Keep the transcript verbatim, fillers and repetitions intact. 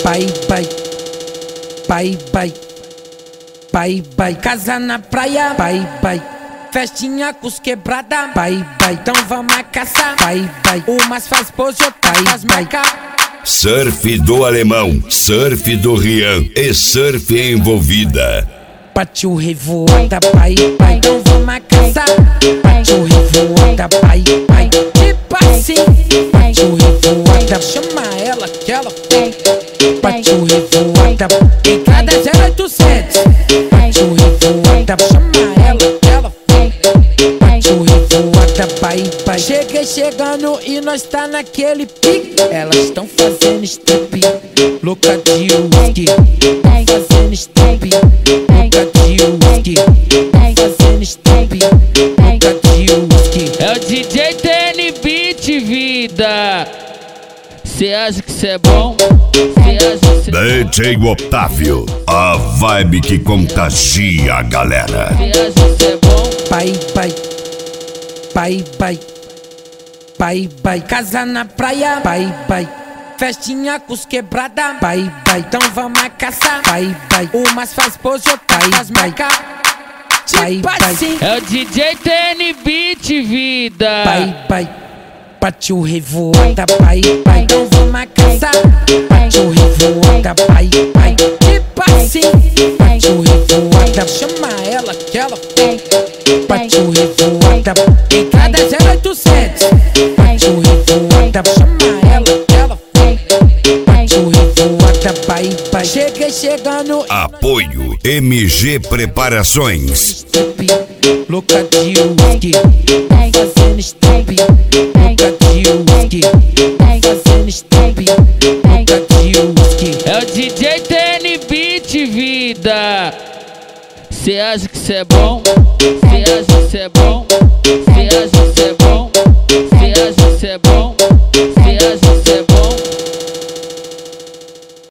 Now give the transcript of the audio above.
Pai, pai, pai, pai, pai, pai, casa na praia, pai, pai, festinha com os quebrada, pai, pai, então vamos caçar, pai, pai, umas faz pose, outras faz marca. Surf do Alemão, surf do Rian e surf envolvida. Partiu revoada, pai, pai, então vamos caçar. Partiu revoada, pai, pai, tipo assim. Partiu revoada, chama ela que ela tem. Partiu revoada, entrada zero oitocentos. Partiu revoada, chama ela que ela tem. Partiu revoada, pai, pai. Cheguei chegando e nós tá naquele pique. Elas estão fazendo step, louca de whisky. Fazendo step, louca de whisky. Fazendo step, louca de whisky. É o D J T N Beat, vida. Cê acha que cê é bom? Cê acha que cê é D J Otávio, a vibe que contagia a galera. Cê acha que cê é bom? Pai, pai, pai, pai, pai, pai, casa na praia, pai, pai, festinha com os quebrada, pai, pai, então vamos caçar, pai, pai, umas faz pose, outras faz marca. Pai, pai, É o D J T N Beat, vida. pai, pai, partiu revoada, pai, pai, então vamos caçar. Partiu revoada, pai, pai, tipo assim. Partiu revoada, chama ela que ela tem. Partiu revoada, entrada zero oitocentos. Partiu revoada, chama ela que ela tem. Partiu revoada, pai, pai, cheguei chegando. Apoio M G Preparações. Step, louca de whisky. Fazendo step, louca de whisky. Fazendo step, louca de whisky. É o D J T N Beat, vida. Cê acha que cê é bom? Cê acha que cê é bom? Cê acha